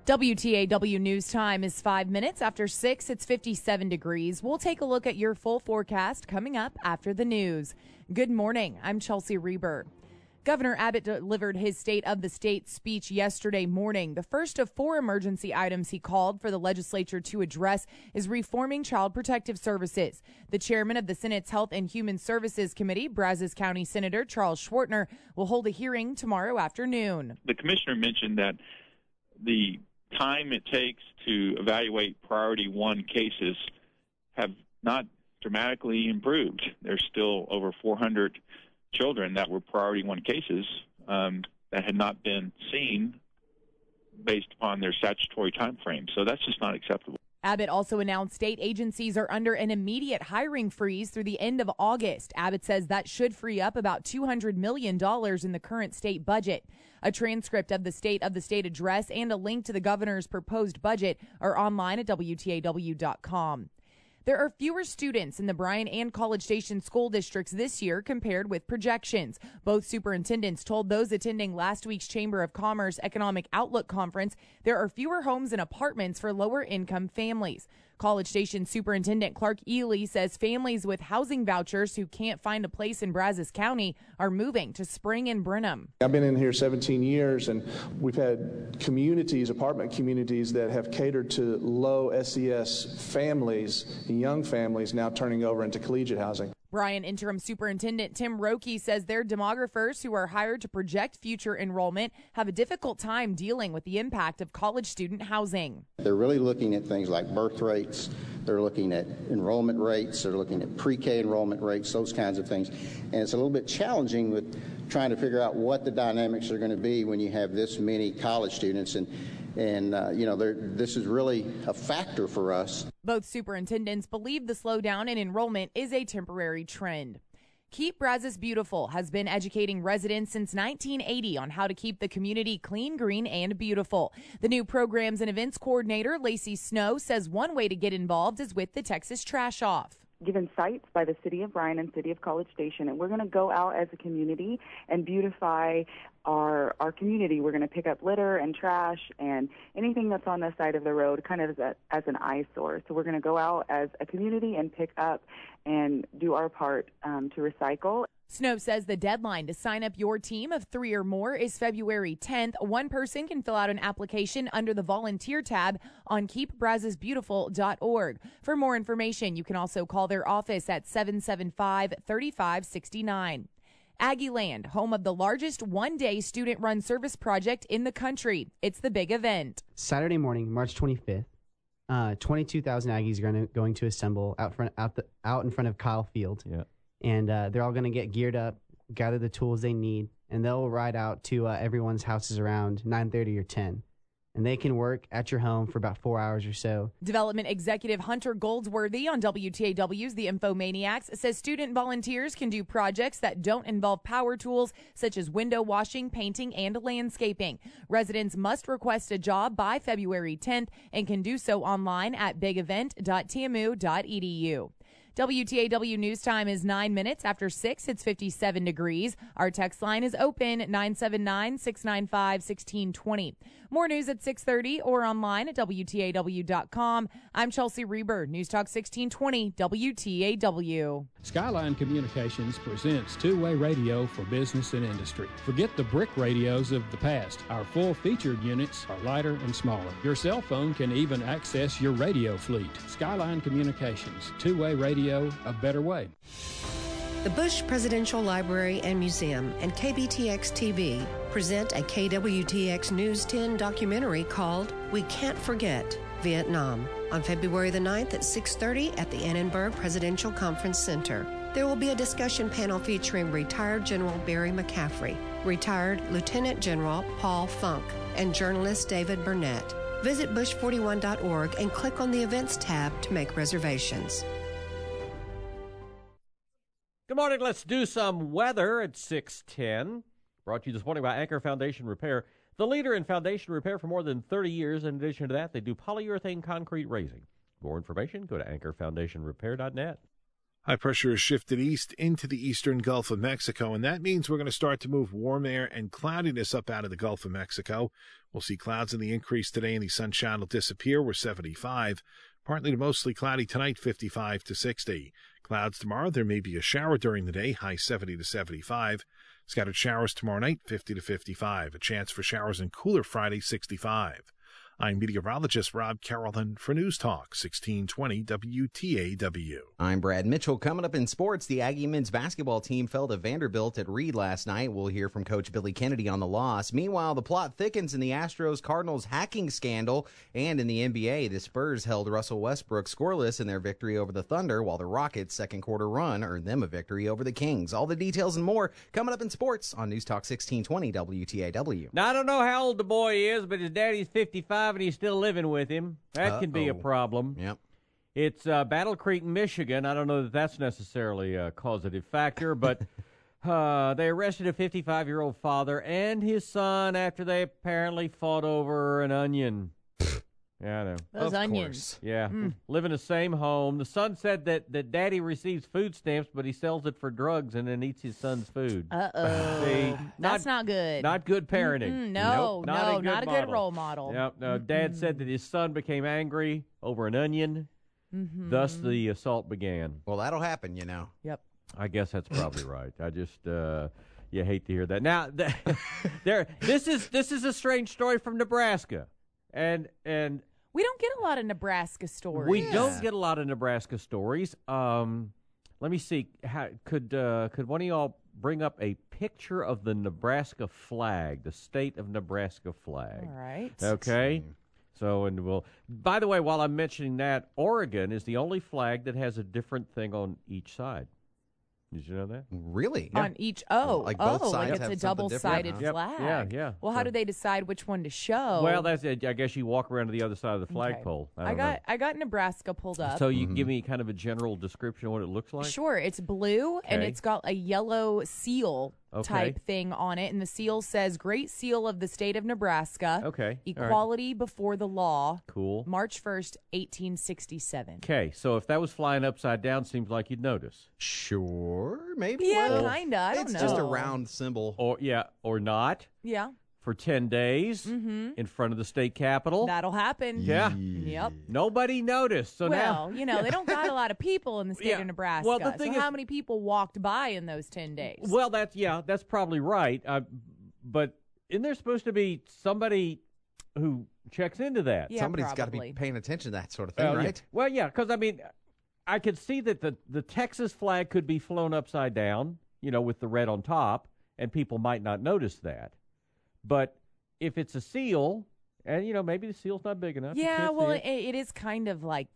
WTAW News Time is 5 minutes after 6. It's 57 degrees. We'll take a look at your full forecast coming up after the news. Good morning. I'm Chelsea Reber. Governor Abbott delivered his State of the State speech yesterday morning. The first of 4 emergency items he called for the legislature to address is reforming Child Protective Services. The chairman of the Senate's Health and Human Services Committee, Brazos County Senator Charles Schwartner, will hold a hearing tomorrow afternoon. The commissioner mentioned that the time it takes to evaluate priority 1 cases have not dramatically improved. There's still over 400 children that were priority 1 cases that had not been seen based upon their statutory time frame. So that's just not acceptable. Abbott also announced state agencies are under an immediate hiring freeze through the end of August. Abbott says that should free up about $200 million in the current state budget. A transcript of the State address and a link to the governor's proposed budget are online at WTAW.com. There are fewer students in the Bryan and College Station school districts this year compared with projections. Both superintendents told those attending last week's Chamber of Commerce Economic Outlook Conference there are fewer homes and apartments for lower-income families. College Station Superintendent Clark Ely says families with housing vouchers who can't find a place in Brazos County are moving to Spring and Brenham. I've been in here 17 years, and we've had communities, apartment communities, that have catered to low SES families, young families, now turning over into collegiate housing. Bryan Interim Superintendent Tim Roque says their demographers who are hired to project future enrollment have a difficult time dealing with the impact of college student housing. They're really looking at things like birth rates. They're looking at enrollment rates. They're looking at pre-K enrollment rates, those kinds of things. And it's a little bit challenging with trying to figure out what the dynamics are going to be when you have this many college students. And this is really a factor for us. Both superintendents believe the slowdown in enrollment is a temporary trend. Keep Brazos Beautiful has been educating residents since 1980 on how to keep the community clean, green, and beautiful. The new programs and events coordinator, Lacey Snow, says one way to get involved is with the Texas Trash Off. Given sites by the City of Bryan and City of College Station, and we're going to go out as a community and beautify our community. We're going to pick up litter and trash and anything that's on the side of the road kind of as an eyesore. So we're going to go out as a community and pick up and do our part to recycle. Snow says the deadline to sign up your team of 3 or more is February 10th. One person can fill out an application under the volunteer tab on keepbrazosbeautiful.org. For more information, you can also call their office at 775-3569. Aggieland, home of the largest one-day student-run service project in the country. It's the big event. Saturday morning, March 25th, 22,000 Aggies are going to assemble out in front of Kyle Field. Yeah. And they're all going to get geared up, gather the tools they need, and they'll ride out to everyone's houses around 9:30 or 10. And they can work at your home for about 4 hours or so. Development Executive Hunter Goldsworthy on WTAW's The Infomaniacs says student volunteers can do projects that don't involve power tools, such as window washing, painting, and landscaping. Residents must request a job by February 10th and can do so online at bigevent.tmu.edu. WTAW News Time is 9 minutes after 6. It's 57 degrees. Our text line is open at 979-695-1620. More news at 6:30 or online at WTAW.com. I'm Chelsea Reber, News Talk 1620 WTAW. Skyline Communications presents two-way radio for business and industry. Forget the brick radios of the past. Our full featured units are lighter and smaller. Your cell phone can even access your radio fleet. Skyline Communications, two-way radio, a better way. The Bush Presidential Library and Museum and KBTX TV present a KWTX News 10 documentary called We Can't Forget Vietnam on February the 9th at 6:30 at the Annenberg Presidential Conference Center. There will be a discussion panel featuring retired General Barry McCaffrey, retired Lieutenant General Paul Funk, and journalist David Burnett. Visit bush41.org and click on the Events tab to make reservations. Good morning. Let's do some weather at 6:10. Brought to you this morning by Anchor Foundation Repair, the leader in foundation repair for more than 30 years. In addition to that, they do polyurethane concrete raising. For more information, go to anchorfoundationrepair.net. High pressure is shifted east into the eastern Gulf of Mexico, and that means we're going to start to move warm air and cloudiness up out of the Gulf of Mexico. We'll see clouds in the increase today, and the sunshine will disappear. We're 75. Partly to mostly cloudy tonight, 55 to 60. Clouds tomorrow. There may be a shower during the day, high 70 to 75. Scattered showers tomorrow night, 50 to 55. A chance for showers and cooler Friday, 65. I'm meteorologist Rob Carrollton for News Talk 1620 WTAW. I'm Brad Mitchell. Coming up in sports, the Aggie men's basketball team fell to Vanderbilt at Reed last night. We'll hear from Coach Billy Kennedy on the loss. Meanwhile, the plot thickens in the Astros-Cardinals hacking scandal. And in the NBA, the Spurs held Russell Westbrook scoreless in their victory over the Thunder, while the Rockets' second quarter run earned them a victory over the Kings. All the details and more coming up in sports on News Talk 1620 WTAW. Now, I don't know how old the boy is, but his daddy's 55 and he's still living with him. That can be a problem. Yep. It's Battle Creek, Michigan. I don't know that that's necessarily a causative factor, but they arrested a 55-year-old father and his son after they apparently fought over an onion. Yeah, I know. Those onions. Yeah. Live in the same home. The son said that daddy receives food stamps, but he sells it for drugs and then eats his son's food. Uh-oh. That's not good. Not good parenting. No, Nope. not a good role model. Yep. No, Dad said that his son became angry over an onion. Thus, the assault began. Well, that'll happen, you know. Yep. I guess that's probably right. I just, you hate to hear that. Now, this is a strange story from Nebraska. And we don't get a lot of Nebraska stories. We don't get a lot of Nebraska stories. Let me see. Could one of y'all bring up a picture of the Nebraska flag, the state of Nebraska flag? All right. Okay. So, and we'll. By the way, while I'm mentioning that, Oregon is the only flag that has a different thing on each side. Did you know that? Really? On each, like both sides like it's have a something double-sided different, flag. Yeah. Well, how do they decide which one to show? Well, that's it. I guess you walk around to the other side of the flagpole. I got Nebraska pulled up. So you can give me kind of a general description of what it looks like? Sure. It's blue, and it's got a yellow seal type thing on it, and the seal says Great Seal of the State of Nebraska. Okay. Equality before the law. Cool. March 1st, 1867. Okay, so if that was flying upside down, seems like you'd notice. Sure, maybe. Yeah, Well, kind of. I don't know. It's just a round symbol. Or not. Yeah. For 10 days in front of the state capitol. That'll happen. Yeah. Yep. Nobody noticed. So well, now, they don't got a lot of people in the state of Nebraska. Well, the thing so is, how many people walked by in those 10 days? Well, that's probably right. But isn't there supposed to be somebody who checks into that? Yeah, Somebody's got to be paying attention to that sort of thing, right? Yeah. Well, yeah, because, I could see that the Texas flag could be flown upside down, with the red on top, and people might not notice that. But if it's a seal, and, maybe the seal's not big enough. Yeah, well, it is kind of like,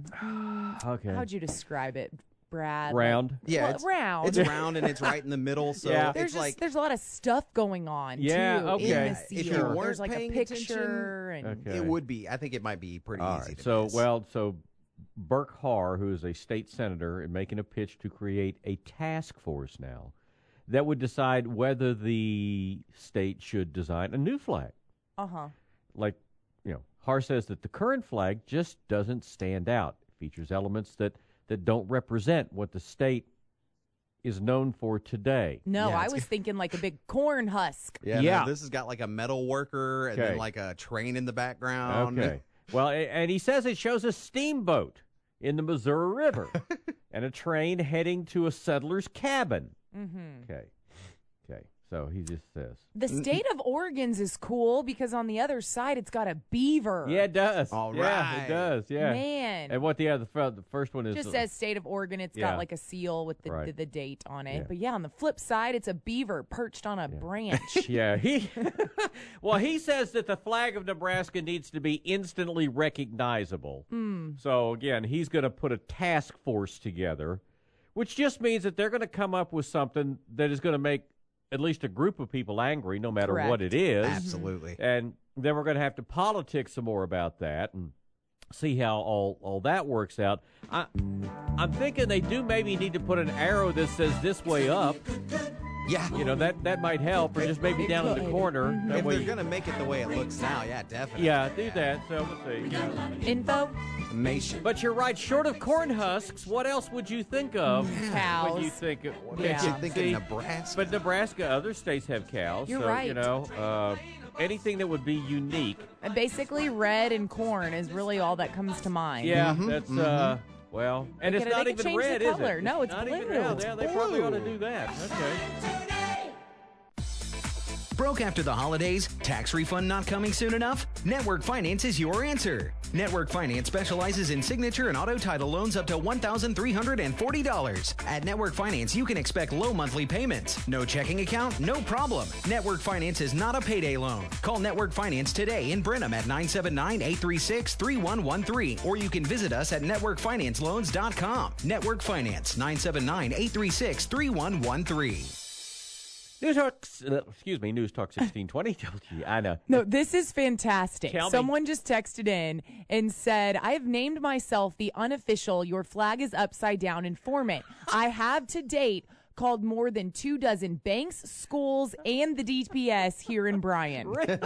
okay. How'd you describe it, Brad? Round? Yeah, round. It's round, and it's right in the middle, so there's a lot of stuff going on, too, okay. in the seal. If you weren't there's like a paying picture. attention, it would be. I think it might be pretty easy to miss. So Burke Harr, who is a state senator, is making a pitch to create a task force now that would decide whether the state should design a new flag. Uh-huh. Like, Harr says that the current flag just doesn't stand out. It features elements that don't represent what the state is known for today. No, I was thinking like a big corn husk. Yeah. No, this has got like a metal worker and then like a train in the background. Okay. Well, and he says it shows a steamboat in the Missouri River and a train heading to a settler's cabin. Mm-hmm. Okay. So he just says. The state of Oregon's is cool because on the other side it's got a beaver. Yeah, it does. All right. Yeah, it does. Yeah. Man. And what the first one is. Just says state of Oregon. It's got like a seal with the date on it. Yeah. But on the flip side, it's a beaver perched on a branch. Yeah. He says that the flag of Nebraska needs to be instantly recognizable. So again, he's going to put a task force together, which just means that they're going to come up with something that is going to make at least a group of people angry, no matter what it is. Absolutely. And then we're going to have to politic some more about that and see how all that works out. I'm thinking they do maybe need to put an arrow that says this way up. Yeah. You know, that might help, or just maybe down in the corner. That If way they're going to make it the way it looks now, yeah, definitely. Yeah, do that. So let's see. Info? But you're right. Short of corn husks, what else would you think of? Cows. When you think of, Yeah. You think of Nebraska. But Nebraska, other states have cows. You're so, right. You know, anything that would be unique. And basically, red and corn is really all that comes to mind. Yeah, that's well, and They it's could- not they even could change red, the is color. it? No, it's not blue. Even, yeah, It's they probably ought to blue. do that. Okay. Broke after the holidays? Tax refund not coming soon enough? Network Finance is your answer. Network Finance specializes in signature and auto title loans up to $1,340. At Network Finance, you can expect low monthly payments. No checking account? No problem. Network Finance is not a payday loan. Call Network Finance today in Brenham at 979-836-3113, or you can visit us at networkfinanceloans.com. Network Finance, 979-836-3113. News Talk 1620. I know. No, this is fantastic. Tell me. Someone just texted in and said, I have named myself the unofficial Your Flag is Upside Down informant. I have to date called more than 24 banks, schools, and the DPS here in Bryan. Really?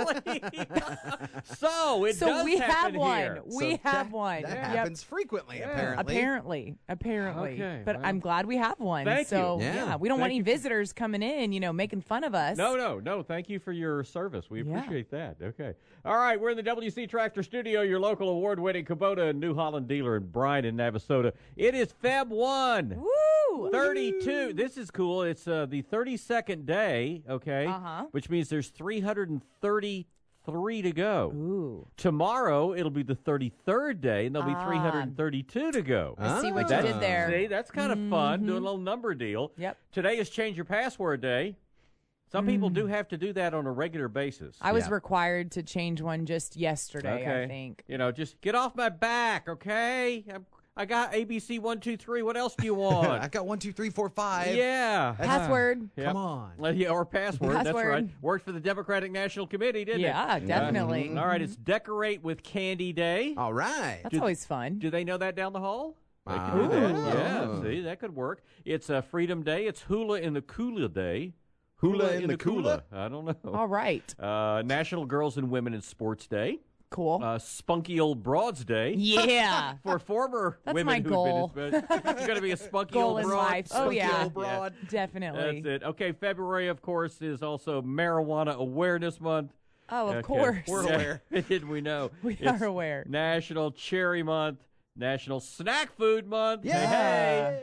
So does we happen have one. here. We have one. That Yep. happens frequently, apparently. Apparently. Okay, But well. I'm glad we have one. Thank so you. Yeah. we don't want Thank any visitors coming in, making fun of us. No. Thank you for your service. We Yeah. appreciate that. Okay. All right. We're in the WC Tractor Studio, your local award-winning Kubota and New Holland dealer in Bryan and Navasota. It is Feb 1. Woo! 32. This is cool. It's the 32nd day, okay? Uh-huh. Which means there's 333 to go. Ooh. Tomorrow, it'll be the 33rd day, and there'll be 332 to go. I see what you That's- did there. See, that's kind of fun, doing a little number deal. Yep. Today is Change Your Password Day. Some people do have to do that on a regular basis. I was required to change one just yesterday, Okay. I think. Just get off my back, okay? I got ABC 1, 2, 3. What else do you want? I got 1, 2, 3, 4, 5. Yeah. Password. Yep. Come on. Yeah, or password. That's Password. right. Worked for the Democratic National Committee, didn't it? Yeah, definitely. All right, it's Decorate with Candy Day. All right. That's always fun. Do they know that down the hall? They Ah. can do that. Ooh. Yeah, see, that could work. It's Freedom Day. It's Hula in the Cooler Day. Hula in the Cooler? I don't know. All right. National Girls and Women in Sports Day. Cool. Spunky Old Broads Day. Yeah. For former That's women my who've goal. been it's going to be a spunky Goal old in broad. life. Oh, Spunky yeah. old broad. Definitely. That's it. Okay, February, of course, is also Marijuana Awareness Month. Oh, of Okay. course. We're aware. Did we know? We It's are aware. National Cherry Month. National Snack Food Month. Yay! Hey.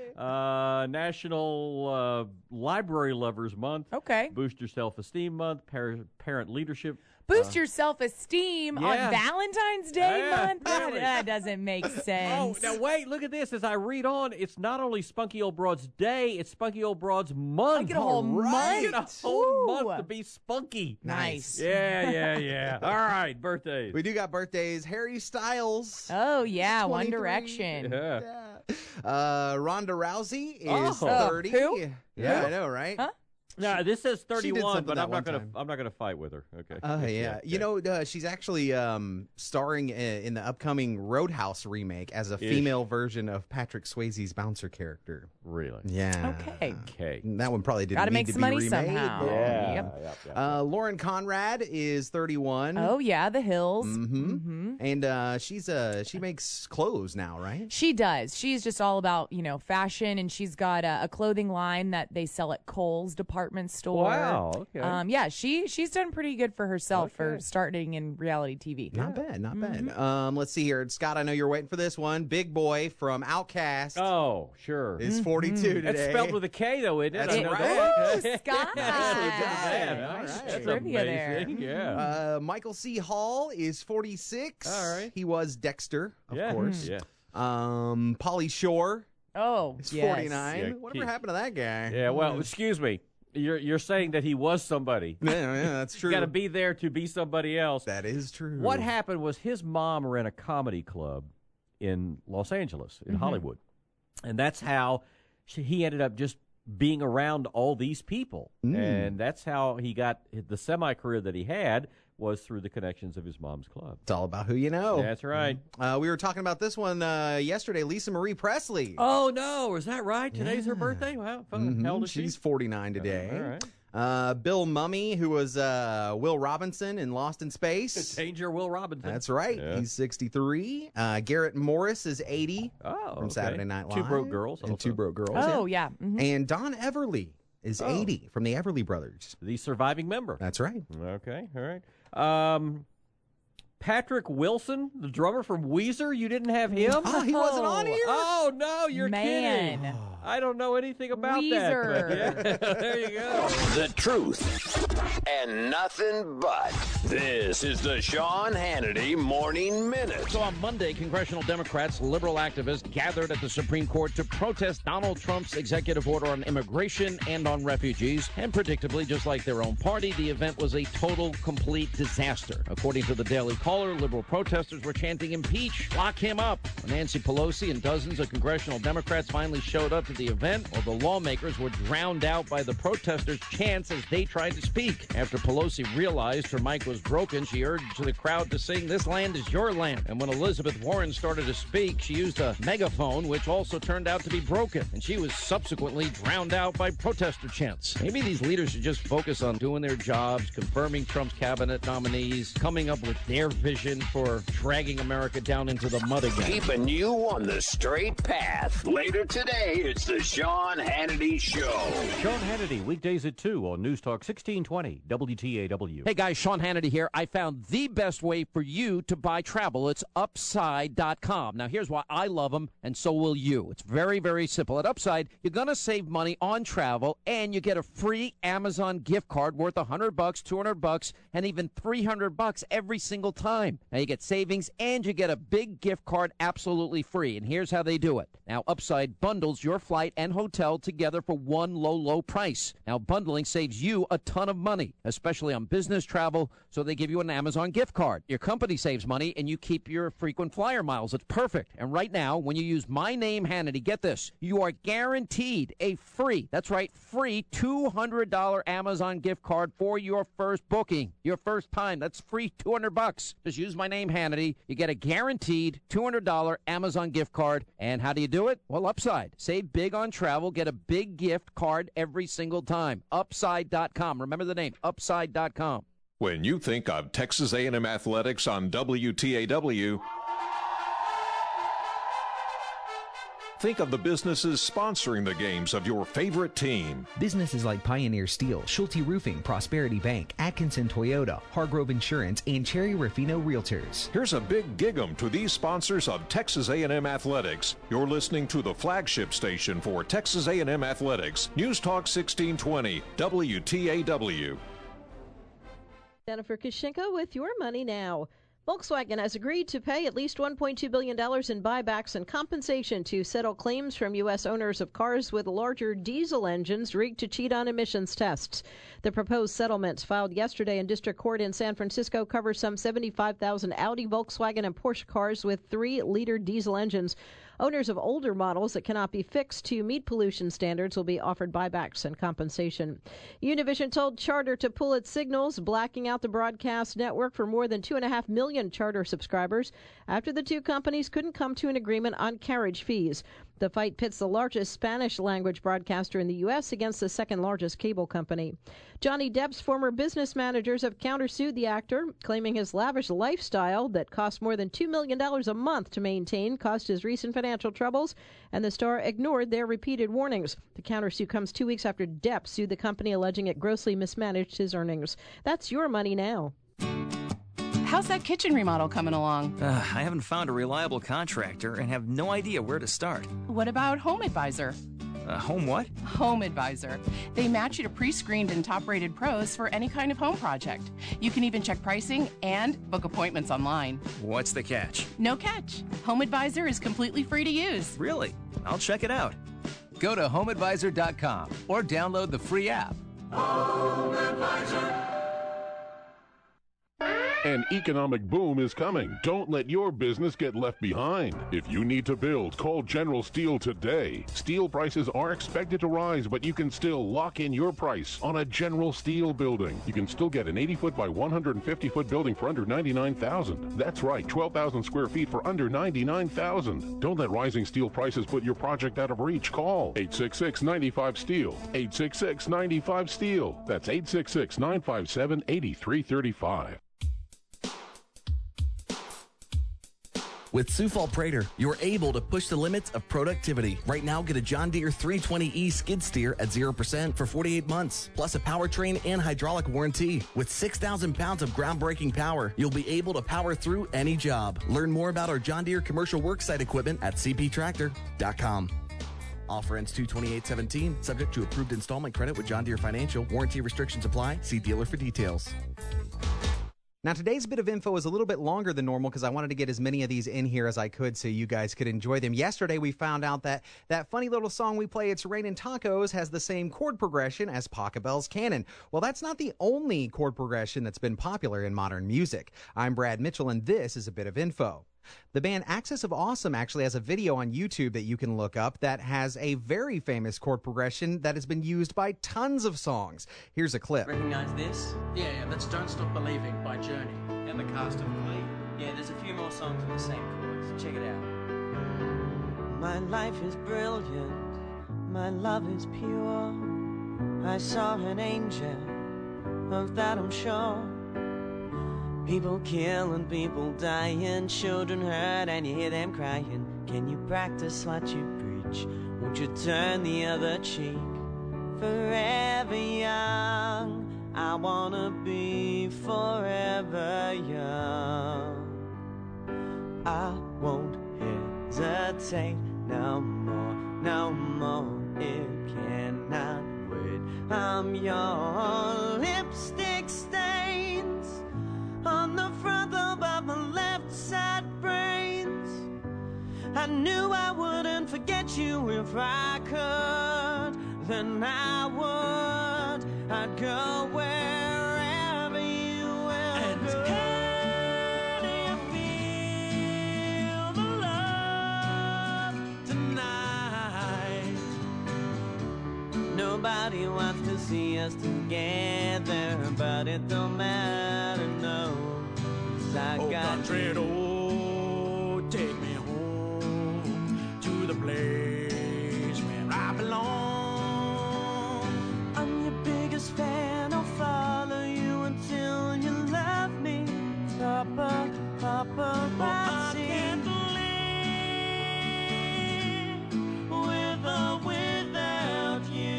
National Library Lovers Month. Okay. Boost Your Self-Esteem Month. Parent Leadership. Boost your self-esteem yeah. on Valentine's Day Yeah, month? really. That doesn't make Oh, sense. now wait, look at this. As I read on, it's not only Spunky Old Broad's Day, it's Spunky Old Broad's month. I get a whole month? You get a whole Ooh. month to be spunky. Nice. Yeah. All right, birthdays. We do got birthdays. Harry Styles. Oh, yeah, One 23. Direction. Yeah. Ronda Rousey is Oh. 30. Who? Yeah, Who? I know, right? Huh? No, this says She did 31, something but that I'm one not gonna. time. I'm not gonna fight with her. Okay. Yeah. You know, she's actually starring in the upcoming Roadhouse remake as a Ish. female version of Patrick Swayze's bouncer character. Really? Yeah. Okay. That one probably didn't Gotta need make to some be money remade. somehow. Yeah. Yep. Lauren Conrad is 31. Oh, yeah, The Hills. Mm-hmm. And she makes clothes now, right? She does. She's just all about, fashion, and she's got a clothing line that they sell at Kohl's department store. Wow. Okay. Yeah, she's done pretty good for herself for starting in reality TV. Not bad, not bad. Let's see here. Scott, I know you're waiting for this one. Big Boy from Outkast Oh, sure. is 42 today. That's spelled with a K, though, isn't it? That's I know right. that. Ooh, Scott. Nice That's trivia there. amazing. Yeah. Michael C. Hall is 46. All right. He was Dexter, of Yeah. course. Yeah. Pauly Shore Oh, is yes. 49. Yeah, Whatever he- happened to that guy? Yeah. Well, excuse me. You're saying that he was somebody. Yeah, that's true. You got to be there to be somebody else. That is true. What happened was his mom ran a comedy club in Los Angeles, in Hollywood. And that's how he ended up just being around all these people. And that's how he got the semi-career that he had, was through the connections of his mom's club. It's all about who you know. That's right. We were talking about this one yesterday. Lisa Marie Presley. Oh, no. Is that right? Today's her birthday? Wow. How old is she? She's 49 today. All right. Bill Mummy, who was Will Robinson in Lost in Space. Danger Will Robinson. That's right. Yeah. He's 63. Garrett Morris is 80 from Saturday Night Live. Two Broke Girls. And Two Broke Girls. Oh, yeah. Mm-hmm. And Don Everly is 80 from the Everly Brothers. The surviving member. That's right. Okay. All right. Patrick Wilson, the drummer from Weezer, you didn't have him? Oh, he wasn't on here? Oh, no, you're Man. kidding. I don't know anything about Weezer. that. Yeah, there you go. The truth and nothing but. This is the Sean Hannity Morning Minute. So on Monday, congressional Democrats, liberal activists gathered at the Supreme Court to protest Donald Trump's executive order on immigration and on refugees. And predictably, just like their own party, the event was a total, complete disaster. According to the Daily Caller, liberal protesters were chanting, "Impeach, lock him up." Nancy Pelosi and dozens of congressional Democrats finally showed up to the event, while the lawmakers were drowned out by the protesters' chants as they tried to speak. After Pelosi realized her mic was broken, she urged the crowd to sing, "This land is your land." And when Elizabeth Warren started to speak, she used a megaphone, which also turned out to be broken. And she was subsequently drowned out by protester chants. Maybe these leaders should just focus on doing their jobs, confirming Trump's cabinet nominees, coming up with their vision for dragging America down into the mud again. Keeping you on the straight path. Later today, it's the Sean Hannity Show. Sean Hannity, weekdays at 2 on News Talk 1620 WTAW. Hey guys, Sean Hannity here. I found the best way for you to buy travel. It's Upside.com. Now here's why I love them, and so will you. It's very, very simple. At Upside, you're going to save money on travel, and you get a free Amazon gift card worth $100, $200, and even $300 every single time. Now you get savings, and you get a big gift card absolutely free. And here's how they do it. Now Upside bundles your flight and hotel together for one low, low price. Now bundling saves you a ton of money, especially on business travel, so they give you an Amazon gift card. Your company saves money, and you keep your frequent flyer miles. It's perfect. And right now, when you use my name, Hannity, get this, you are guaranteed a free, that's right, free $200 Amazon gift card for your first booking. Your first time, that's free $200. Just use my name, Hannity. You get a guaranteed $200 Amazon gift card. And how do you do it? Well, Upside. Save big on travel. Get a big gift card every single time. Upside.com. Remember the name, Upside.com. When you think of Texas A&M Athletics on WTAW, think of the businesses sponsoring the games of your favorite team. Businesses like Pioneer Steel, Schulte Roofing, Prosperity Bank, Atkinson Toyota, Hargrove Insurance, and Cherry Rafino Realtors. Here's a big gig-em to these sponsors of Texas A&M Athletics. You're listening to the flagship station for Texas A&M Athletics, News Talk 1620, WTAW. Jennifer Kushinka with your money now. Volkswagen has agreed to pay at least $1.2 billion in buybacks and compensation to settle claims from U.S. owners of cars with larger diesel engines rigged to cheat on emissions tests. The proposed settlement filed yesterday in district court in San Francisco covers some 75,000 Audi, Volkswagen, and Porsche cars with 3-liter diesel engines. Owners of older models that cannot be fixed to meet pollution standards will be offered buybacks and compensation. Univision told Charter to pull its signals, blacking out the broadcast network for more than 2.5 million Charter subscribers after the two companies couldn't come to an agreement on carriage fees. The fight pits the largest Spanish-language broadcaster in the U.S. against the second-largest cable company. Johnny Depp's former business managers have countersued the actor, claiming his lavish lifestyle that cost more than $2 million a month to maintain caused his recent financial troubles, and the star ignored their repeated warnings. The countersuit comes 2 weeks after Depp sued the company, alleging it grossly mismanaged his earnings. That's your money now. How's that kitchen remodel coming along? I haven't found a reliable contractor and have no idea where to start. What about Home Advisor? Home what? Home Advisor. They match you to pre-screened and top-rated pros for any kind of home project. You can even check pricing and book appointments online. What's the catch? No catch. Home Advisor is completely free to use. Really? I'll check it out. Go to HomeAdvisor.com or download the free app. Home Advisor. An economic boom is coming. Don't let your business get left behind. If you need to build, call General Steel today. Steel prices are expected to rise, but you can still lock in your price on a General Steel building. You can still get an 80-foot by 150-foot building for under $99,000. That's right, 12,000 square feet for under $99,000. Don't let rising steel prices put your project out of reach. Call 866-95-STEEL. 866-95-STEEL. That's 866-957-8335. With Sioux Falls Prater, you're able to push the limits of productivity. Right now, get a John Deere 320E skid steer at 0% for 48 months, plus a powertrain and hydraulic warranty. With 6,000 pounds of groundbreaking power, you'll be able to power through any job. Learn more about our John Deere commercial worksite equipment at cptractor.com. Offer ends 2/28/17, subject to approved installment credit with John Deere Financial. Warranty restrictions apply. See dealer for details. Now, today's bit of info is a little bit longer than normal because I wanted to get as many of these in here as I could so you guys could enjoy them. Yesterday, we found out that funny little song we play, It's Raining Tacos, has the same chord progression as Pachelbel's Canon. Well, that's not the only chord progression that's been popular in modern music. I'm Brad Mitchell, and this is a bit of info. The band Axis of Awesome actually has a video on YouTube that you can look up that has a very famous chord progression that has been used by tons of songs. Here's a clip. Recognize this? Yeah, that's Don't Stop Believing by Journey. And the cast of Glee. Yeah, there's a few more songs with the same chords. Check it out. My life is brilliant. My love is pure. I saw an angel. Of that I'm sure. People killing, people dying, children hurt, and you hear them crying. Can you practice what you preach? Won't you turn the other cheek? Forever young, I wanna be forever young. I won't hesitate no more, no more. It cannot wait. I'm your lipstick stains on the front of my left side brains. I knew I wouldn't forget you if I could. Then I would. I'd go wherever you will go. Can you feel the love tonight? Nobody wants to see us together, but it don't matter, no. 'Cause I got country road, take me home to the place where I belong. I'm your biggest fan, I'll follow you until you love me. Papa, Papa, I can't live with or without you.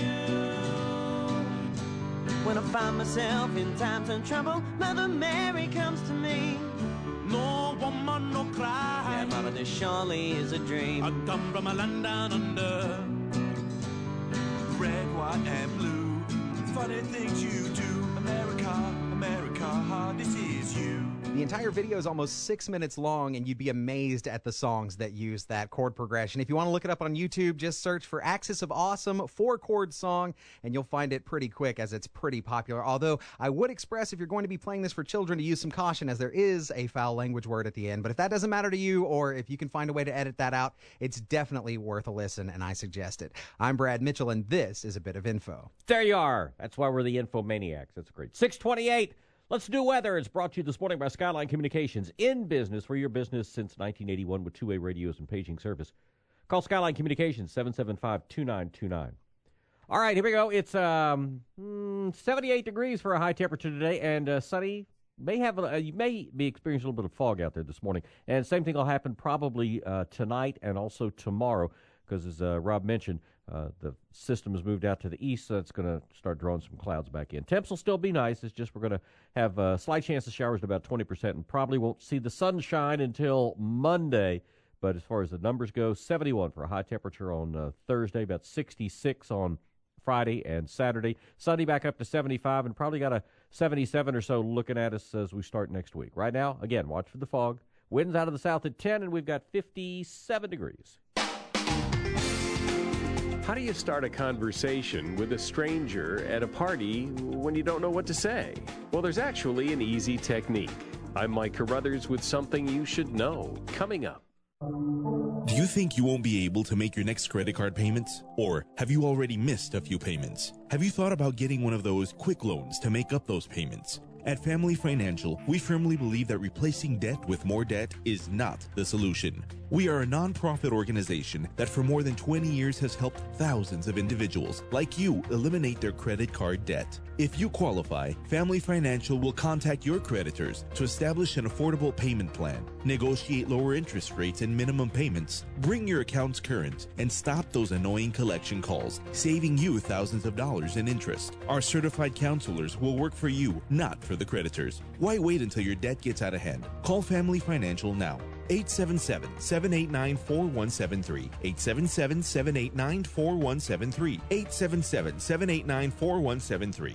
When I find myself in times of trouble, Mother Mary comes to me. No woman, no cry. Yeah, Mama, this surely is a dream. I come from a land down under. Red, white, and blue. Funny things you do. America, America, this is you. The entire video is almost 6 minutes long, and you'd be amazed at the songs that use that chord progression. If you want to look it up on YouTube, just search for Axis of Awesome 4-chord song, and you'll find it pretty quick as it's pretty popular. Although I would express, if you're going to be playing this for children, to use some caution as there is a foul language word at the end. But if that doesn't matter to you, or if you can find a way to edit that out, it's definitely worth a listen, and I suggest it. I'm Brad Mitchell, and this is a bit of info. There you are. That's why we're the Infomaniacs. That's great. 628. Let's do weather. It's brought to you this morning by Skyline Communications. In business for your business since 1981 with two-way radios and paging service. Call Skyline Communications, 775-2929. All right, here we go. It's 78 degrees for a high temperature today, and sunny. You may be experiencing a little bit of fog out there this morning. And same thing will happen probably tonight and also tomorrow, because as Rob mentioned, the system has moved out to the east, so it's going to start drawing some clouds back in. Temps will still be nice. It's just we're going to have a slight chance of showers at about 20% and probably won't see the sunshine until Monday. But as far as the numbers go, 71 for a high temperature on Thursday, about 66 on Friday and Saturday. Sunday back up to 75 and probably got a 77 or so looking at us as we start next week. Right now, again, watch for the fog. Winds out of the south at 10, and we've got 57 degrees. How do you start a conversation with a stranger at a party when you don't know what to say? Well, there's actually an easy technique. I'm Mike Carruthers with something you should know. Coming up. Do you think you won't be able to make your next credit card payments? Or have you already missed a few payments? Have you thought about getting one of those quick loans to make up those payments? At Family Financial, we firmly believe that replacing debt with more debt is not the solution. We are a nonprofit organization that for more than 20 years has helped thousands of individuals like you eliminate their credit card debt. If you qualify, Family Financial will contact your creditors to establish an affordable payment plan, negotiate lower interest rates and minimum payments, bring your accounts current, and stop those annoying collection calls, saving you thousands of dollars in interest. Our certified counselors will work for you, not for the creditors. Why wait until your debt gets out of hand? Call Family Financial now. 877-789-4173. 877-789-4173. 877-789-4173.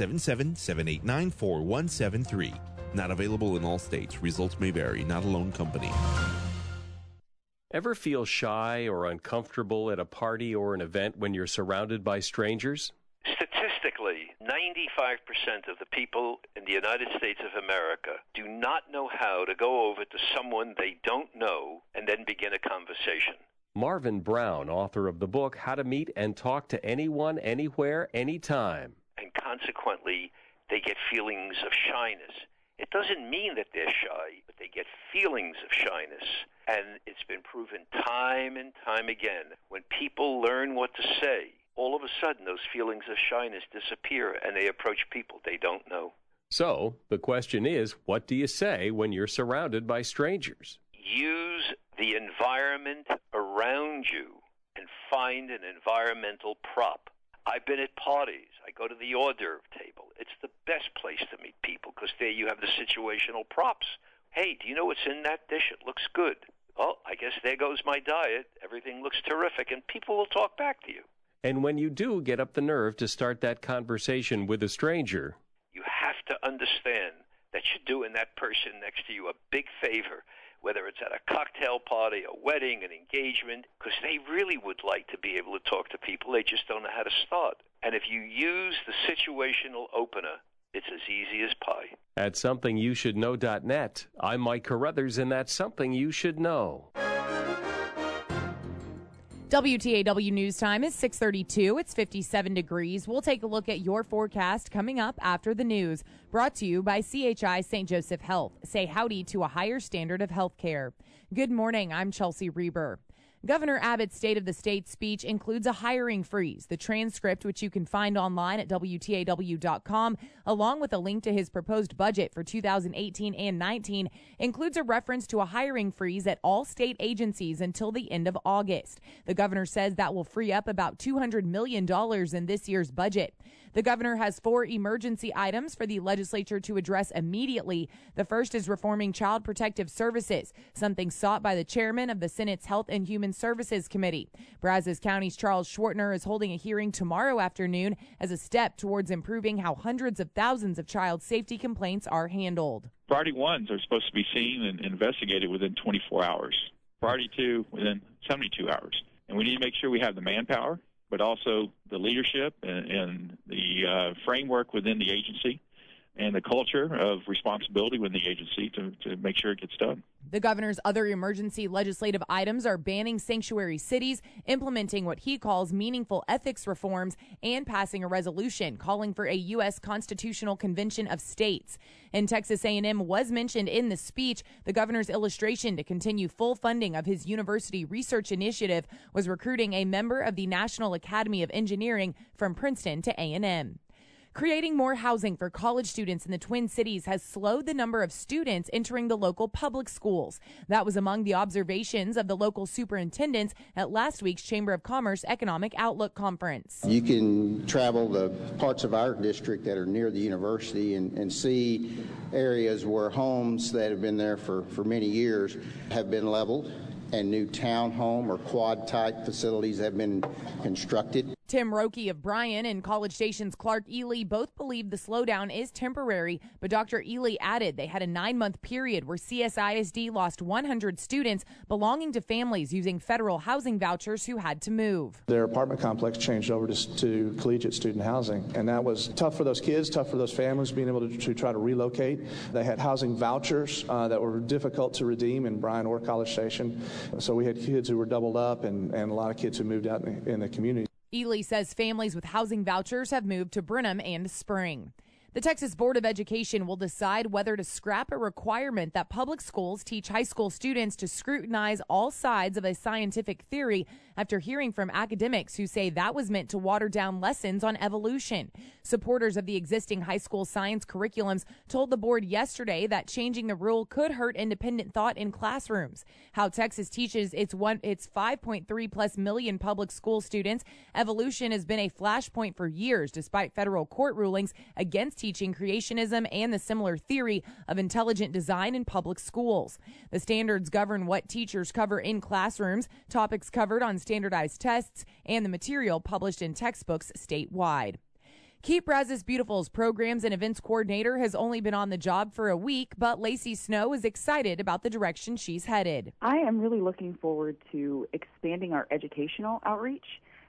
877-789-4173. Not available in all states. Results may vary. Not a loan company. Ever feel shy or uncomfortable at a party or an event when you're surrounded by strangers? Statistically, 95% of the people in the United States of America do not know how to go over to someone they don't know and then begin a conversation. Marvin Brown, author of the book How to Meet and Talk to Anyone, Anywhere, Anytime. And consequently, they get feelings of shyness. It doesn't mean that they're shy, but they get feelings of shyness. And it's been proven time and time again, when people learn what to say, all of a sudden those feelings of shyness disappear and they approach people they don't know. So, the question is, what do you say when you're surrounded by strangers? Use the environment around you and find an environmental prop. I've been at parties. I go to the hors d'oeuvre table. It's the best place to meet people because there you have the situational props. Hey, do you know what's in that dish? It looks good. Oh, I guess there goes my diet. Everything looks terrific, and people will talk back to you. And when you do get up the nerve to start that conversation with a stranger, you have to understand that you're doing that person next to you a big favor, whether it's at a cocktail party, a wedding, an engagement, because they really would like to be able to talk to people. They just don't know how to start. And if you use the situational opener, it's as easy as pie. At SomethingYouShouldKnow.net, I'm Mike Carruthers, and that's Something You Should Know. WTAW News Time is 6:32. It's 57 degrees. We'll take a look at your forecast coming up after the news. Brought to you by CHI St. Joseph Health. Say howdy to a higher standard of health care. Good morning. I'm Chelsea Reber. Governor Abbott's State of the State speech includes a hiring freeze. The transcript, which you can find online at WTAW.com, along with a link to his proposed budget for 2018 and 19, includes a reference to a hiring freeze at all state agencies until the end of August. The governor says that will free up about $200 million in this year's budget. The governor has 4 emergency items for the legislature to address immediately. The first is reforming Child Protective Services, something sought by the chairman of the Senate's Health and Human Services Committee. Brazos County's Charles Schwartner is holding a hearing tomorrow afternoon as a step towards improving how hundreds of thousands of child safety complaints are handled. Priority 1s are supposed to be seen and investigated within 24 hours. Priority 2 within 72 hours. And we need to make sure we have the manpower, but also the leadership and the framework within the agency and the culture of responsibility within the agency to make sure it gets done. The governor's other emergency legislative items are banning sanctuary cities, implementing what he calls meaningful ethics reforms, and passing a resolution calling for a U.S. Constitutional Convention of States. And Texas A&M was mentioned in the speech. The governor's illustration to continue full funding of his university research initiative was recruiting a member of the National Academy of Engineering from Princeton to A&M. Creating more housing for college students in the Twin Cities has slowed the number of students entering the local public schools. That was among the observations of the local superintendents at last week's Chamber of Commerce Economic Outlook Conference. You can travel the parts of our district that are near the university and see areas where homes that have been there for many years have been leveled and new townhome or quad-type facilities have been constructed. Tim Roque of Bryan and College Station's Clark Ely both believe the slowdown is temporary, but Dr. Ely added they had a 9-month period where CSISD lost 100 students belonging to families using federal housing vouchers who had to move. Their apartment complex changed over to collegiate student housing, and that was tough for those kids, tough for those families being able to try to relocate. They had housing vouchers that were difficult to redeem in Bryan or College Station, so we had kids who were doubled up and a lot of kids who moved out in the community. Ely says families with housing vouchers have moved to Brenham and Spring. The Texas Board of Education will decide whether to scrap a requirement that public schools teach high school students to scrutinize all sides of a scientific theory after hearing from academics who say that was meant to water down lessons on evolution. Supporters of the existing high school science curriculums told the board yesterday that changing the rule could hurt independent thought in classrooms. How Texas teaches its 5.3 plus million public school students, evolution has been a flashpoint for years despite federal court rulings against teaching creationism and the similar theory of intelligent design in public schools. The standards govern what teachers cover in classrooms, topics covered on standardized tests, and the material published in textbooks statewide. Keep Brazos Beautiful's programs and events coordinator has only been on the job for a week, but Lacey Snow is excited about the direction she's headed. I am really looking forward to expanding our educational outreach.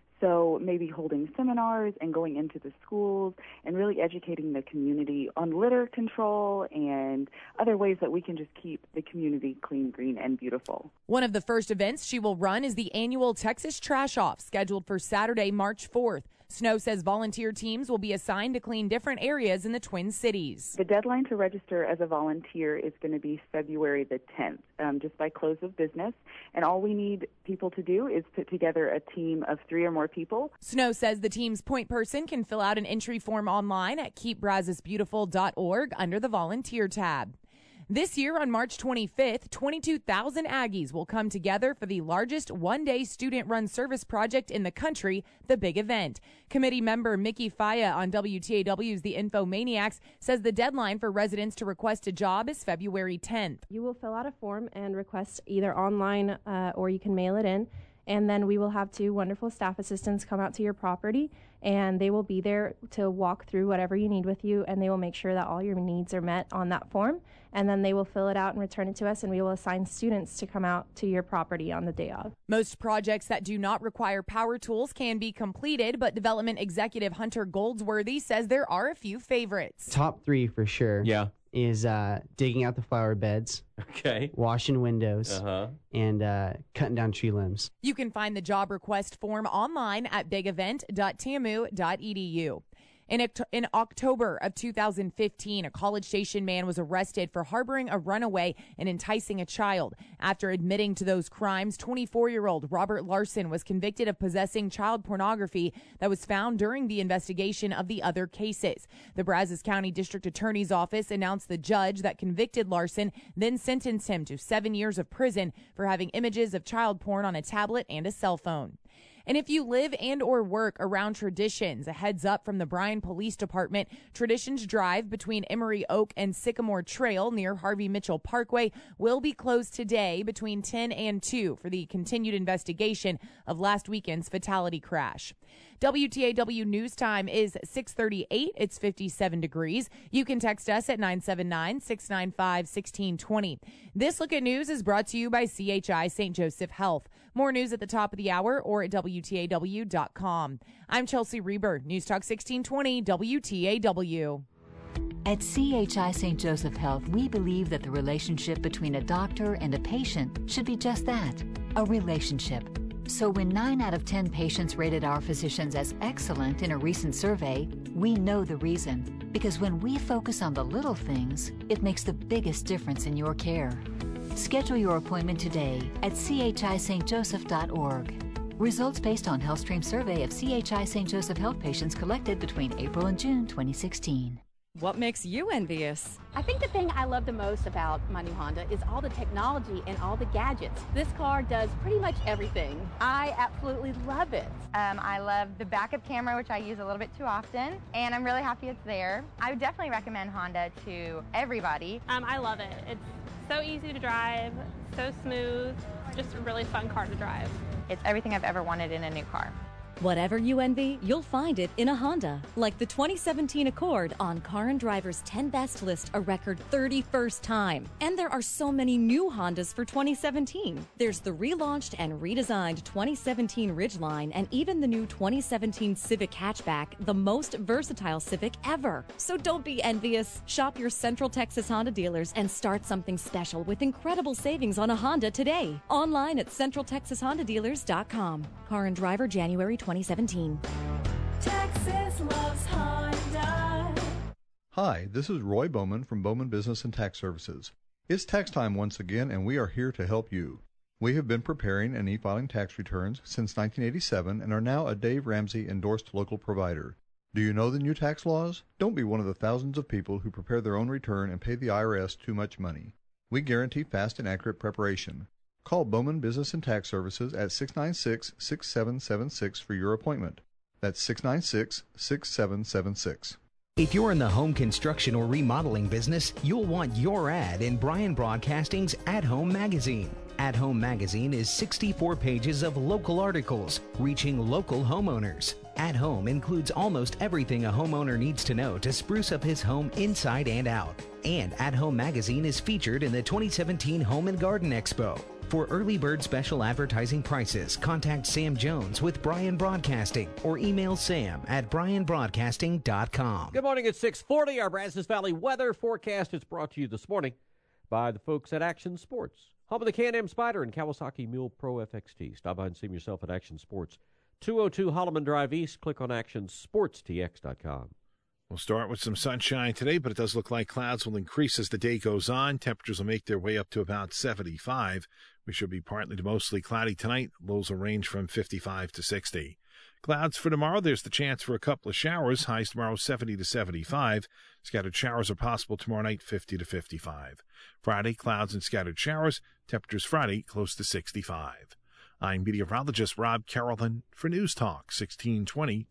So maybe holding seminars and going into the schools and really educating the community on litter control and other ways that we can just keep the community clean, green, and beautiful. One of the first events she will run is the annual Texas Trash Off, scheduled for Saturday, March 4th. Snow says volunteer teams will be assigned to clean different areas in the Twin Cities. The deadline to register as a volunteer is going to be February the 10th, just by close of business. And all we need people to do is put together a team of 3 or more people. Snow says the team's point person can fill out an entry form online at keepbrazosbeautiful.org under the volunteer tab. This year on March 25th, 22,000 Aggies will come together for the largest one-day student-run service project in the country, the Big Event. Committee member Mickey Faya on WTAW's The Infomaniacs says the deadline for residents to request a job is February 10th. You will fill out a form and request either online or you can mail it in. And then we will have 2 wonderful staff assistants come out to your property, and they will be there to walk through whatever you need with you, and they will make sure that all your needs are met on that form. And then they will fill it out and return it to us, and we will assign students to come out to your property on the day of. Most projects that do not require power tools can be completed, but development executive Hunter Goldsworthy says there are a few favorites. Top 3 for sure. Yeah. Is digging out the flower beds, okay, washing windows, and cutting down tree limbs. You can find the job request form online at bigevent.tamu.edu. In October of 2015, a College Station man was arrested for harboring a runaway and enticing a child. After admitting to those crimes, 24-year-old Robert Larson was convicted of possessing child pornography that was found during the investigation of the other cases. The Brazos County District Attorney's Office announced the judge that convicted Larson then sentenced him to 7 years of prison for having images of child porn on a tablet and a cell phone. And if you live and or work around Traditions, a heads up from the Bryan Police Department, Traditions Drive between Emory Oak and Sycamore Trail near Harvey Mitchell Parkway will be closed today between 10 and 2 for the continued investigation of last weekend's fatality crash. WTAW News Time is 6:38. It's 57 degrees. You can text us at 979-695-1620. This Look at News is brought to you by CHI St. Joseph Health. More news at the top of the hour or at WTAW.com. I'm Chelsea Reber, News Talk 1620 WTAW. At CHI St. Joseph Health, we believe that the relationship between a doctor and a patient should be just that, a relationship. So when 9 out of 10 patients rated our physicians as excellent in a recent survey, we know the reason. Because when we focus on the little things, it makes the biggest difference in your care. Schedule your appointment today at chistjoseph.org. Results based on HealthStream survey of CHI St. Joseph Health patients collected between April and June 2016. What makes you envious? I think the thing I love the most about my new Honda is all the technology and all the gadgets. This car does pretty much everything. I absolutely love it. I love the backup camera, which I use a little bit too often, and I'm really happy it's there. I would definitely recommend Honda to everybody. I love it. It's so easy to drive, so smooth, just a really fun car to drive. It's everything I've ever wanted in a new car. Whatever you envy, you'll find it in a Honda. Like the 2017 Accord on Car and Driver's 10 Best list a record 31st time. And there are so many new Hondas for 2017. There's the relaunched and redesigned 2017 Ridgeline and even the new 2017 Civic Hatchback, the most versatile Civic ever. So don't be envious. Shop your Central Texas Honda dealers and start something special with incredible savings on a Honda today. Online at CentralTexasHondaDealers.com. Car and Driver, January 2017. Texas loves Honda. Hi, this is Roy Bowman from Bowman Business and Tax Services. It's tax time once again, and we are here to help you. We have been preparing and e-filing tax returns since 1987 and are now a Dave Ramsey endorsed local provider. Do you know the new tax laws? Don't be one of the thousands of people who prepare their own return and pay the IRS too much money. We guarantee fast and accurate preparation. Call Bowman Business and Tax Services at 696-6776 for your appointment. That's 696-6776. If you're in the home construction or remodeling business, you'll want your ad in Bryan Broadcasting's At Home magazine. At Home magazine is 64 pages of local articles reaching local homeowners. At Home includes almost everything a homeowner needs to know to spruce up his home inside and out. And At Home magazine is featured in the 2017 Home and Garden Expo. For early bird special advertising prices, contact Sam Jones with Bryan Broadcasting or email sam@bryanbroadcasting.com. Good morning at 6:40. Our Brazos Valley weather forecast is brought to you this morning by the folks at Action Sports. Home of the Can-Am Spyder and Kawasaki Mule Pro FXT. Stop by and see yourself at Action Sports. 202 Holloman Drive East. Click on actionsportstx.com. We'll start with some sunshine today, but it does look like clouds will increase as the day goes on. Temperatures will make their way up to about 75. We should be partly to mostly cloudy tonight. Lows will range from 55 to 60. Clouds for tomorrow. There's the chance for a couple of showers. Highs tomorrow 70 to 75. Scattered showers are possible tomorrow night 50 to 55. Friday, clouds and scattered showers. Temperatures Friday close to 65. I'm meteorologist Rob Carolyn for News Talk 1620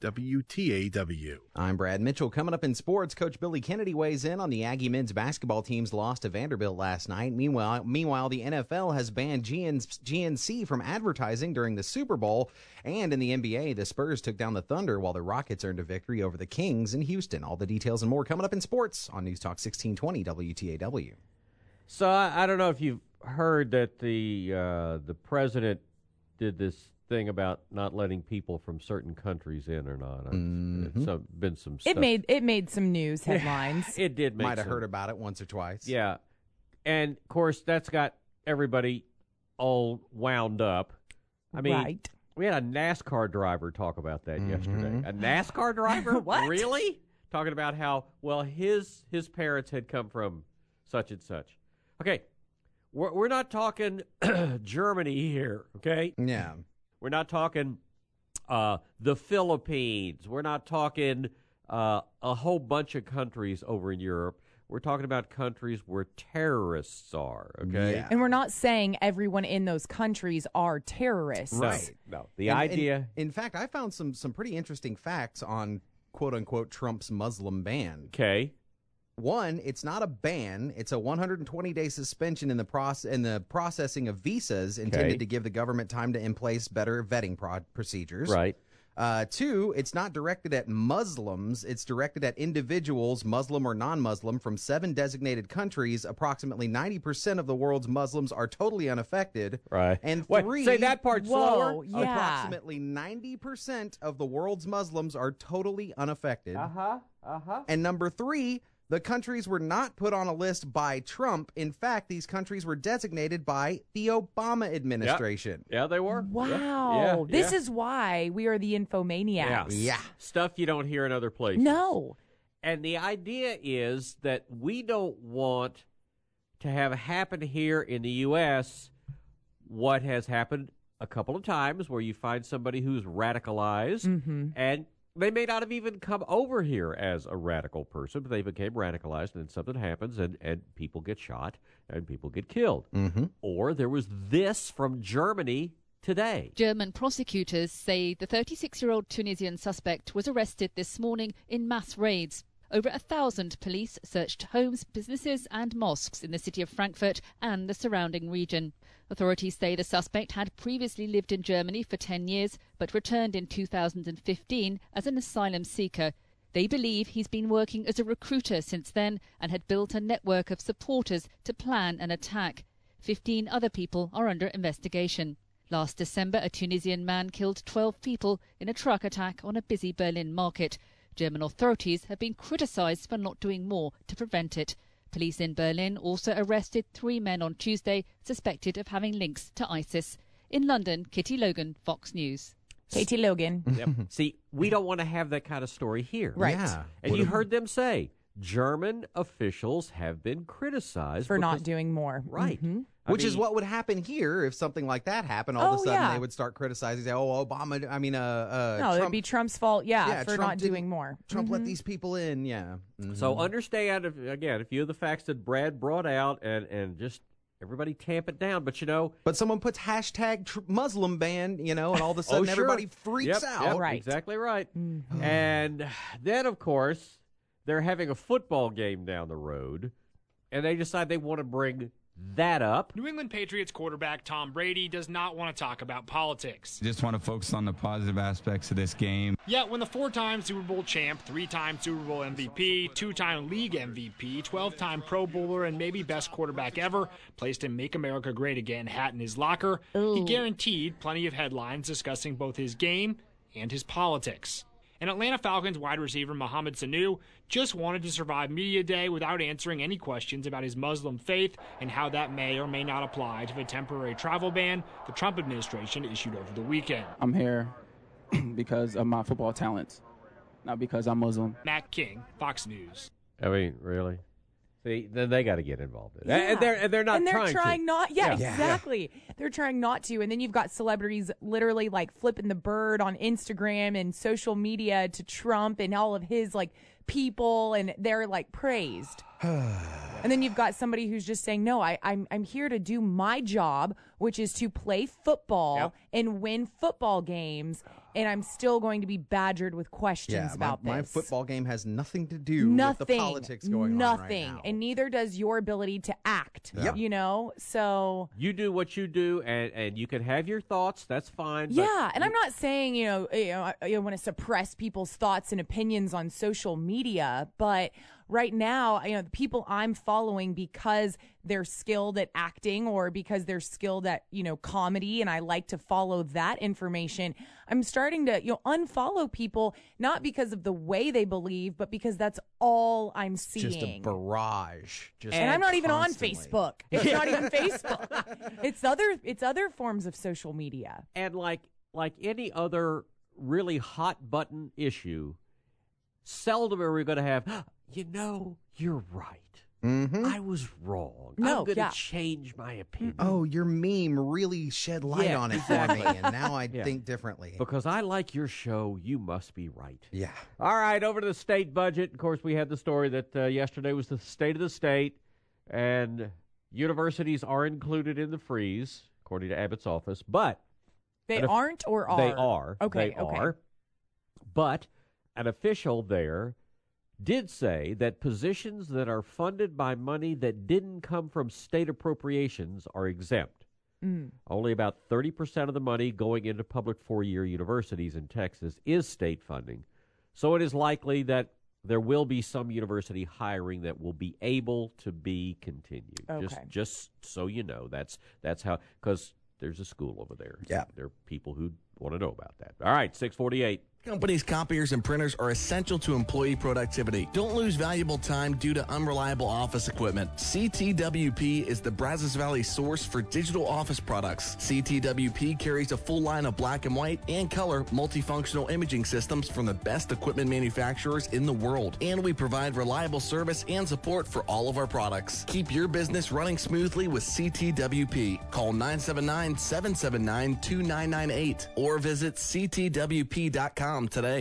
WTAW. I'm Brad Mitchell. Coming up in sports, Coach Billy Kennedy weighs in on the Aggie men's basketball team's loss to Vanderbilt last night. Meanwhile, the NFL has banned GNC from advertising during the Super Bowl. And in the NBA, the Spurs took down the Thunder while the Rockets earned a victory over the Kings in Houston. All the details and more coming up in sports on News Talk 1620 WTAW. So I don't know if you've heard that the president did this thing about not letting people from certain countries in or not. Mm-hmm. It's been some stuff. It made some news headlines. It did make Might have heard about it once or twice. Yeah. And, of course, that's got everybody all wound up. I mean, right. We had a NASCAR driver talk about that yesterday. A NASCAR driver? What? Really? Talking about how, well, his parents had come from such and such. Okay. We're not talking Germany here, okay? Yeah. We're not talking the Philippines. We're not talking a whole bunch of countries over in Europe. We're talking about countries where terrorists are, okay? Yeah. And we're not saying everyone in those countries are terrorists. Right. No. The idea... In fact, I found some pretty interesting facts on, quote-unquote, Trump's Muslim ban. Okay. One, it's not a ban. It's a 120-day suspension in the processing of visas intended to give the government time to in place better vetting procedures. Right. Two, it's not directed at Muslims. It's directed at individuals, Muslim or non-Muslim, from 7 designated countries. Approximately 90% of the world's Muslims are totally unaffected. Right. And Wait, 3, say that part slower. Yeah. Approximately 90% of the world's Muslims are totally unaffected. And number 3, the countries were not put on a list by Trump. In fact, these countries were designated by the Obama administration. Yeah, they were. Wow. This is why we are the infomaniacs. Yeah. Stuff you don't hear in other places. No. And the idea is that we don't want to have happen here in the U.S. what has happened a couple of times where you find somebody who's radicalized and they may not have even come over here as a radical person, but they became radicalized, and then something happens, and people get shot, and people get killed. Or there was this from Germany today. German prosecutors say the 36-year-old Tunisian suspect was arrested this morning in mass raids. over 1,000 police searched homes, businesses and mosques in the city of Frankfurt and the surrounding region. Authorities say the suspect had previously lived in Germany for 10 years but returned in 2015 as an asylum seeker. They believe he's been working as a recruiter since then and had built a network of supporters to plan an attack. 15 other people are under investigation. Last December, a Tunisian man killed 12 people in a truck attack on a busy Berlin market. German authorities have been criticised for not doing more to prevent it. Police in Berlin also arrested 3 men on Tuesday suspected of having links to ISIS. In London, Kitty Logan, Fox News. Katie Logan. Yep. See, we don't want to have that kind of story here. Right. Yeah. And you heard them say German officials have been criticized for not doing more. Right. Mm-hmm. Which is what would happen here if something like that happened. All of a sudden, they would start criticizing, say, "Oh, Obama." I mean, no, Trump, it'd be Trump's fault. Yeah, for Trump not doing more. Trump let these people in. Yeah. Mm-hmm. So understand again a few of the facts that Brad brought out, and just everybody tamp it down. But but someone puts hashtag Muslim ban, and all of a sudden everybody freaks out. Yep, right. Exactly right. Mm-hmm. And then, of course, they're having a football game down the road, and they decide they want to bring that up. New England Patriots quarterback Tom Brady does not want to talk about politics. Just want to focus on the positive aspects of this game. Yet when the 4-time Super Bowl champ, 3-time Super Bowl MVP, 2-time league MVP, 12-time Pro Bowler, and maybe best quarterback ever placed a Make America Great Again hat in his locker, he guaranteed plenty of headlines discussing both his game and his politics. And Atlanta Falcons wide receiver Mohamed Sanu just wanted to survive Media Day without answering any questions about his Muslim faith and how that may or may not apply to the temporary travel ban the Trump administration issued over the weekend. I'm here because of my football talents, not because I'm Muslim. Matt King, Fox News. I mean, really? See, then they got to get involved in it. Yeah. And they're not and they're trying to. not. Yeah, exactly. They're trying not to. And then you've got celebrities literally like flipping the bird on Instagram and social media to Trump and all of his like people, and they're like praised. And then you've got somebody who's just saying, no, I'm here to do my job, which is to play football and win football games, and I'm still going to be badgered with questions about this. My football game has nothing to do with the politics going on right now. And neither does your ability to act, so... You do what you do, and you can have your thoughts, that's fine. Yeah, and I'm not saying, I want to suppress people's thoughts and opinions on social media, but... Right now, the people I'm following because they're skilled at acting or because they're skilled at, comedy, and I like to follow that information, I'm starting to, unfollow people, not because of the way they believe, but because that's all I'm seeing. Just a barrage. And I'm not even on Facebook. It's not even Facebook. It's other forms of social media. And like any other really hot button issue, seldom are we going to have... you're right. Mm-hmm. I was wrong. No, I'm going to change my opinion. Oh, your meme really shed light on it for me, and now I think differently. Because I like your show, you must be right. Yeah. All right, over to the state budget. Of course, we had the story that yesterday was the state of the state, and universities are included in the freeze, according to Abbott's office, but... They aren't or are? They are. Okay, they are. But an official there did say that positions that are funded by money that didn't come from state appropriations are exempt. Only about 30% of the money going into public four-year universities in Texas is state funding. So it is likely that there will be some university hiring that will be able to be continued. Okay. Just so you know, that's how, because there's a school over there. Yeah. There are people who want to know about that. All right, 648. Companies' copiers and printers are essential to employee productivity. Don't lose valuable time due to unreliable office equipment. CTWP is the Brazos Valley source for digital office products. CTWP carries a full line of black and white and color multifunctional imaging systems from the best equipment manufacturers in the world. And we provide reliable service and support for all of our products. Keep your business running smoothly with CTWP. Call 979-779-2998 or visit ctwp.com today. Hi,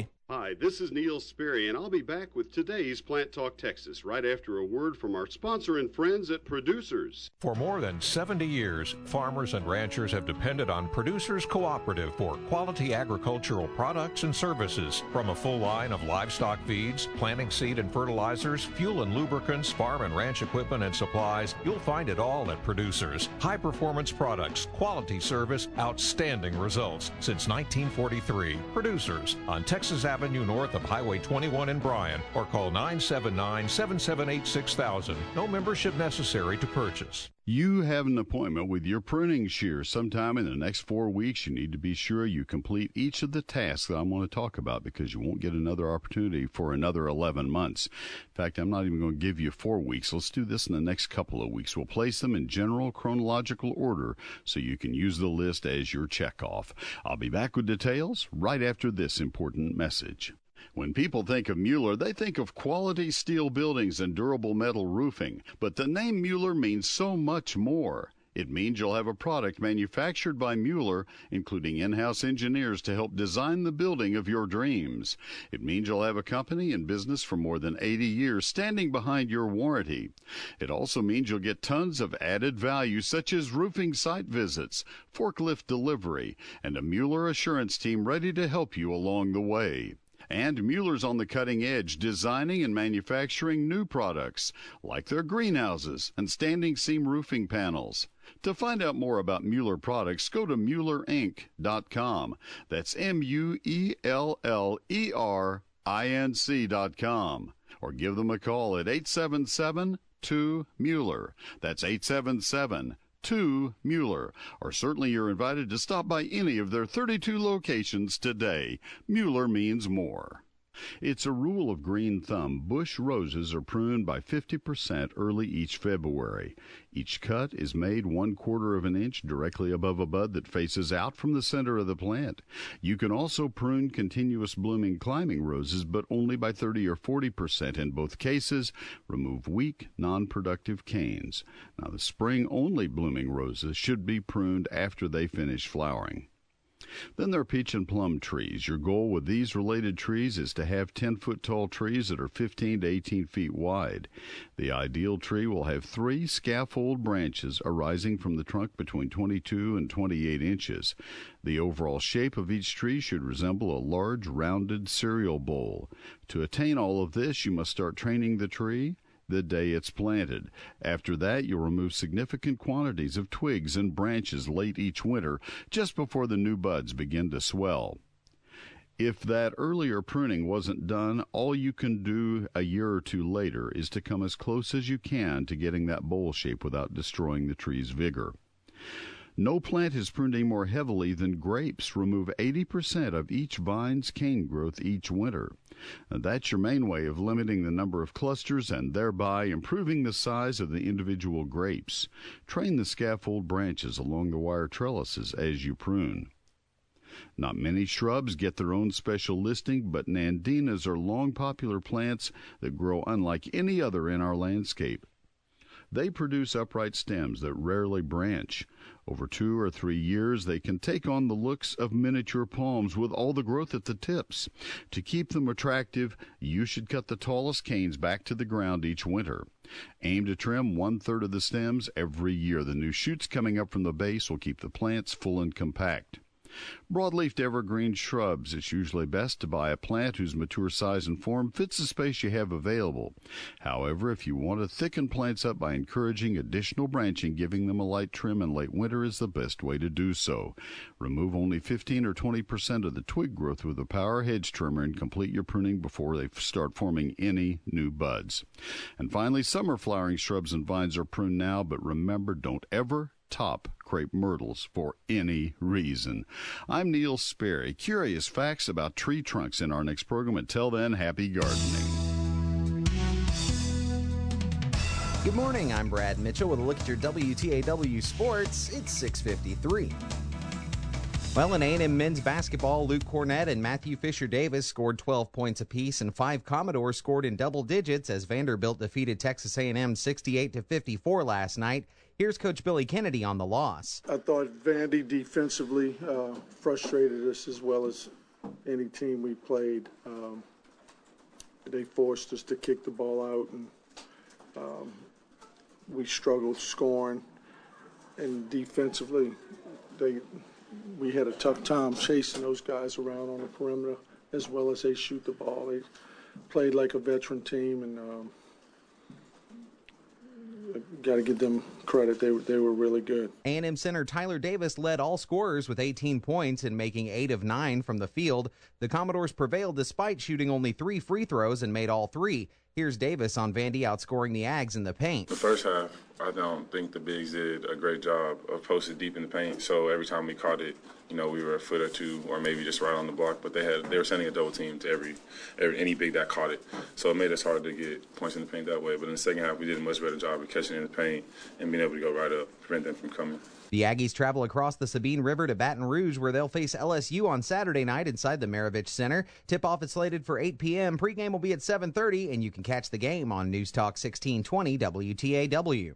Hi, this is Neil Sperry, and I'll be back with today's Plant Talk Texas right after a word from our sponsor and friends at Producers. For more than 70 years, farmers and ranchers have depended on Producers Cooperative for quality agricultural products and services. From a full line of livestock feeds, planting seed and fertilizers, fuel and lubricants, farm and ranch equipment and supplies, you'll find it all at Producers. High-performance products, quality service, outstanding results. Since 1943, Producers on Texas Avenue north of Highway 21 in Bryan, or call 979-778-6000. No membership necessary to purchase. You have an appointment with your pruning shear sometime in the next 4 weeks. You need to be sure you complete each of the tasks that I'm going to talk about, because you won't get another opportunity for another 11 months. In fact, I'm not even going to give you 4 weeks. Let's do this in the next couple of weeks. We'll place them in general chronological order so you can use the list as your checkoff. I'll be back with details right after this important message. When people think of Mueller, they think of quality steel buildings and durable metal roofing. But the name Mueller means so much more. It means you'll have a product manufactured by Mueller, including in-house engineers to help design the building of your dreams. It means you'll have a company in business for more than 80 years standing behind your warranty. It also means you'll get tons of added value, such as roofing site visits, forklift delivery, and a Mueller assurance team ready to help you along the way. And Mueller's on the cutting edge, designing and manufacturing new products, like their greenhouses and standing seam roofing panels. To find out more about Mueller products, go to MuellerInc.com. That's MuellerInc.com. Or give them a call at 877-2-MUELLER. That's 877-2-MUELLER. Or certainly you're invited to stop by any of their 32 locations today. Mueller means more. It's a rule of green thumb. Bush roses are pruned by 50% early each February. Each cut is made 1/4 of an inch directly above a bud that faces out from the center of the plant. You can also prune continuous blooming climbing roses, but only by 30 or 40%. In both cases, remove weak, non-productive canes. Now, the spring-only blooming roses should be pruned after they finish flowering. Then there are peach and plum trees. Your goal with these related trees is to have 10-foot tall trees that are 15 to 18 feet wide. The ideal tree will have 3 scaffold branches arising from the trunk between 22 and 28 inches. The overall shape of each tree should resemble a large, rounded cereal bowl. To attain all of this, you must start training the tree the day it's planted. After that, you'll remove significant quantities of twigs and branches late each winter, just before the new buds begin to swell. If that earlier pruning wasn't done, all you can do a year or two later is to come as close as you can to getting that bowl shape without destroying the tree's vigor. No plant is pruned any more heavily than grapes. Remove 80% of each vine's cane growth each winter. That's your main way of limiting the number of clusters and thereby improving the size of the individual grapes. Train the scaffold branches along the wire trellises as you prune. Not many shrubs get their own special listing, but nandinas are long popular plants that grow unlike any other in our landscape. They produce upright stems that rarely branch. Over 2 or 3 years, they can take on the looks of miniature palms with all the growth at the tips. To keep them attractive, you should cut the tallest canes back to the ground each winter. Aim to trim 1/3 of the stems every year. The new shoots coming up from the base will keep the plants full and compact. Broadleafed evergreen shrubs, it's usually best to buy a plant whose mature size and form fits the space you have available. However, if you want to thicken plants up by encouraging additional branching, giving them a light trim in late winter is the best way to do so. Remove only 15 or 20% of the twig growth with a power hedge trimmer and complete your pruning before they start forming any new buds. And finally, summer flowering shrubs and vines are pruned now, but remember, don't ever top crepe myrtles for any reason. I'm Neil Sperry. Curious facts about tree trunks in our next program. Until then, happy gardening. Good morning. I'm Brad Mitchell with a look at your WTAW sports. It's 6:53. Well, in A&M men's basketball, Luke Cornett and Matthew Fisher-Davis scored 12 points apiece, and 5 Commodores scored in double digits as Vanderbilt defeated Texas A&M 68-54 last night. Here's Coach Billy Kennedy on the loss. I thought Vandy defensively frustrated us as well as any team we played. They forced us to kick the ball out, and we struggled scoring. And defensively, we had a tough time chasing those guys around on the perimeter, as well as they shoot the ball. They played like a veteran team, and got to give them credit. They were really good. A&M center Tyler Davis led all scorers with 18 points and making 8 of 9 from the field. The Commodores prevailed despite shooting only 3 free throws and made all 3. Here's Davis on Vandy outscoring the Ags in the paint. The first half, I don't think the bigs did a great job of posting deep in the paint. So every time we caught it, we were a foot or two, or maybe just right on the block. But they were sending a double team to any big that caught it. So it made us hard to get points in the paint that way. But in the second half, we did a much better job of catching it in the paint and being able to go right up, prevent them from coming. The Aggies travel across the Sabine River to Baton Rouge, where they'll face LSU on Saturday night inside the Maravich Center. Tip-off is slated for 8 p.m. Pre-game will be at 7:30, and you can catch the game on News Talk 1620 WTAW.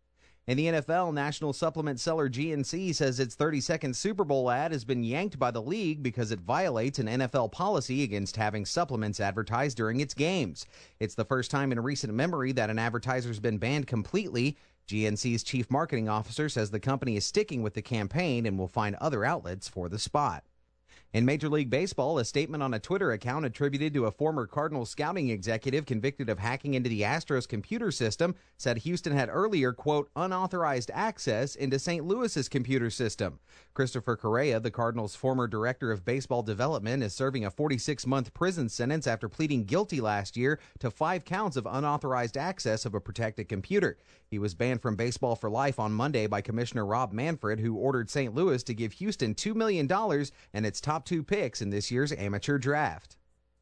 In the NFL, national supplement seller GNC says its 30-second Super Bowl ad has been yanked by the league because it violates an NFL policy against having supplements advertised during its games. It's the first time in recent memory that an advertiser's been banned completely. GNC's chief marketing officer says the company is sticking with the campaign and will find other outlets for the spot. In Major League Baseball, a statement on a Twitter account attributed to a former Cardinals scouting executive convicted of hacking into the Astros computer system said Houston had earlier, quote, unauthorized access into St. Louis's computer system. Christopher Correa, the Cardinals' former director of baseball development, is serving a 46-month prison sentence after pleading guilty last year to 5 counts of unauthorized access of a protected computer. He was banned from baseball for life on Monday by Commissioner Rob Manfred, who ordered St. Louis to give Houston $2 million and its top 2 picks in this year's amateur draft.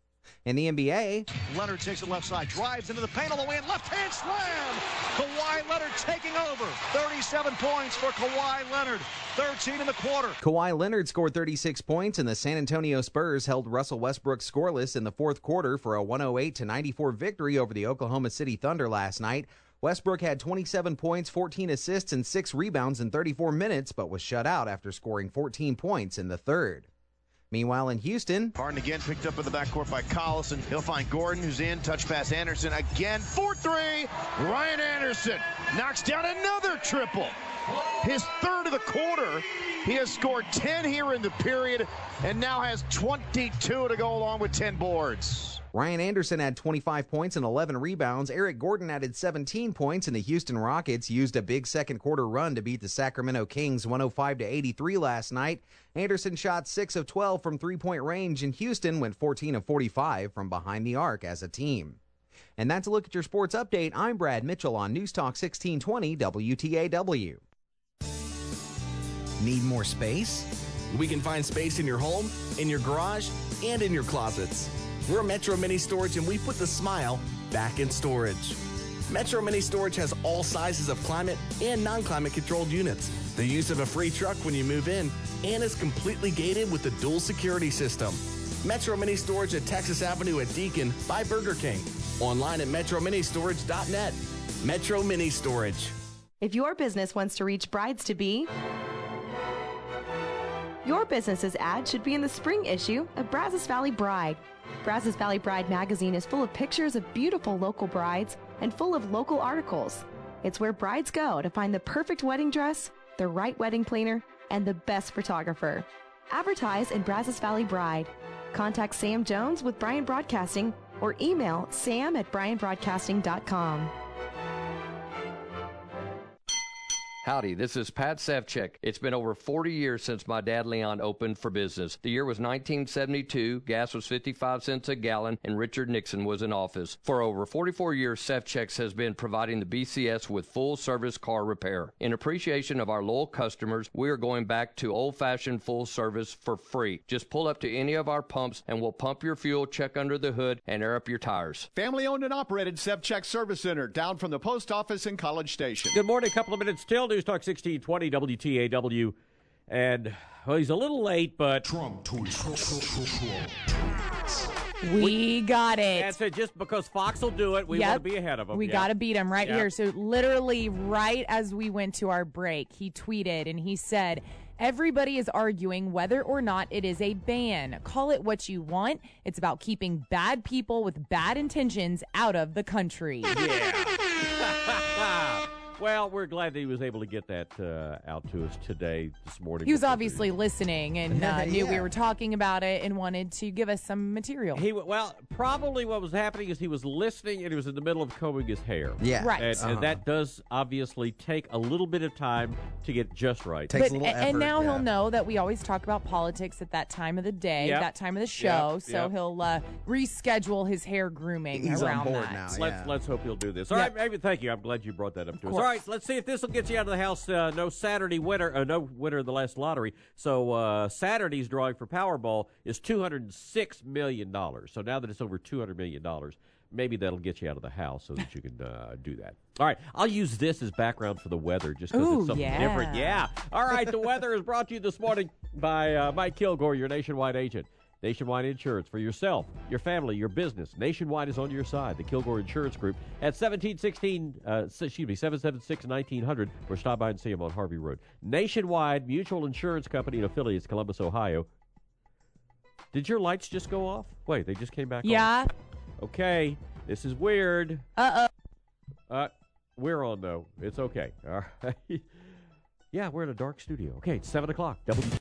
In the NBA, Leonard takes it left side, drives into the paint all the way, and left-hand slam! Kawhi Leonard taking over. 37 points for Kawhi Leonard. 13 in the quarter. Kawhi Leonard scored 36 points, and the San Antonio Spurs held Russell Westbrook scoreless in the fourth quarter for a 108-94 victory over the Oklahoma City Thunder last night. Westbrook had 27 points, 14 assists, and 6 rebounds in 34 minutes, but was shut out after scoring 14 points in the third. Meanwhile, in Houston, Harden again picked up in the backcourt by Collison. He'll find Gordon, who's in. Touch pass Anderson again. 4-3. Ryan Anderson knocks down another triple. His third of the quarter. He has scored 10 here in the period and now has 22 to go along with 10 boards. Ryan Anderson had 25 points and 11 rebounds. Eric Gordon added 17 points, and the Houston Rockets used a big second quarter run to beat the Sacramento Kings 105-83 last night. Anderson shot 6 of 12 from three-point range, and Houston went 14 of 45 from behind the arc as a team. And that's a look at your sports update. I'm Brad Mitchell on News Talk 1620 WTAW. Need more space? We can find space in your home, in your garage, and in your closets. We're Metro Mini Storage, and we put the smile back in storage. Metro Mini Storage has all sizes of climate and non-climate controlled units, the use of a free truck when you move in, and is completely gated with a dual security system. Metro Mini Storage at Texas Avenue at Deacon by Burger King. Online at metroministorage.net. Metro Mini Storage. If your business wants to reach brides-to-be, your business's ad should be in the spring issue of Brazos Valley Bride. Brazos Valley Bride magazine is full of pictures of beautiful local brides and full of local articles. It's where brides go to find the perfect wedding dress, the right wedding planner, and the best photographer. Advertise in Brazos Valley Bride. Contact Sam Jones with Bryant Broadcasting or email sam@bryantbroadcasting.com. Howdy, this is Pat Sevchek. It's been over 40 years since my dad Leon opened for business. The year was 1972, gas was 55 cents a gallon, and Richard Nixon was in office. For over 44 years, Sevchek's has been providing the BCS with full-service car repair. In appreciation of our loyal customers, we are going back to old-fashioned full service for free. Just pull up to any of our pumps, and we'll pump your fuel, check under the hood, and air up your tires. Family-owned and operated Sevchek Service Center, down from the post office in College Station. Good morning, a couple of minutes till. News Talk 1620 WTAW. And, well, he's a little late, but... We got it. That's it. Just because Fox will do it, we want to be ahead of them. We got to beat him right here. So literally right as we went to our break, he tweeted and he said, everybody is arguing whether or not it is a ban. Call it what you want. It's about keeping bad people with bad intentions out of the country. Yeah. Well, we're glad that he was able to get that out to us this morning. He was obviously listening and knew we were talking about it and wanted to give us some material. Probably what was happening is he was listening and he was in the middle of combing his hair. Yeah. Right. And that does obviously take a little bit of time to get just right. Takes a little effort. And now he'll know that we always talk about politics at that time of the day, that time of the show. So he'll reschedule his hair grooming around that. Now, Let's hope he'll do this. All right, maybe. Thank you. I'm glad you brought that up to us. All right, let's see if this will get you out of the house. No Saturday winner, no winner of the last lottery. So Saturday's drawing for Powerball is $206 million. So now that it's over $200 million, maybe that'll get you out of the house so that you can do that. All right, I'll use this as background for the weather just because it's something different. Yeah. All right, the weather is brought to you this morning by Mike Kilgore, your Nationwide agent. Nationwide Insurance for yourself, your family, your business. Nationwide is on your side. The Kilgore Insurance Group at 776-1900, or stop by and see them on Harvey Road. Nationwide Mutual Insurance Company and affiliates, Columbus, Ohio. Did your lights just go off? Wait, they just came back on. Yeah. Okay, this is weird. Uh-oh. We're on, though. It's okay. All right. Yeah, we're in a dark studio. Okay, it's 7 o'clock.